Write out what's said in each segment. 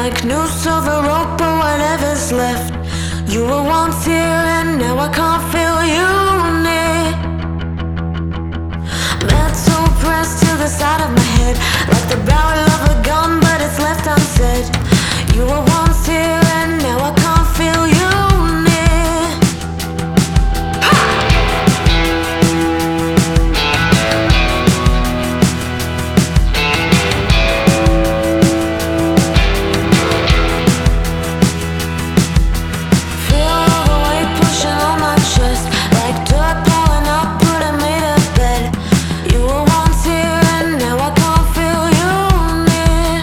like noose over rope or whatever's left. You were once here and now I can't feel you near. Metal pressed to the side of my head, like the barrel of a gun, but it's left unsaid. You were once here and now I can't feel you near. Feel all the weight pushing on my chest, like dirt blowing up, but I made a bed. You were once here and now I can't feel you near.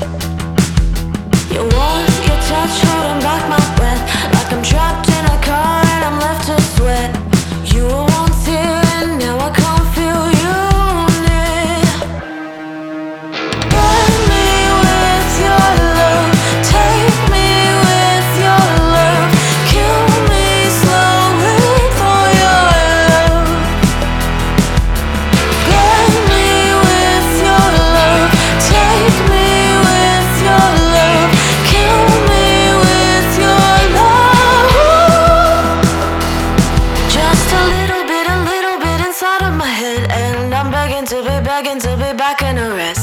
Your warmth, your touch holding back my breath, like I'm trapped in a car and I'm left to sweat. You were once here and now I can't feel you near. Burn me with your love, take me with your love, kill me slowly for your love. Burn me with your love, take me with your love, kill me with your love. Just a little bit inside of my head, and I'm begging to be back in arrest.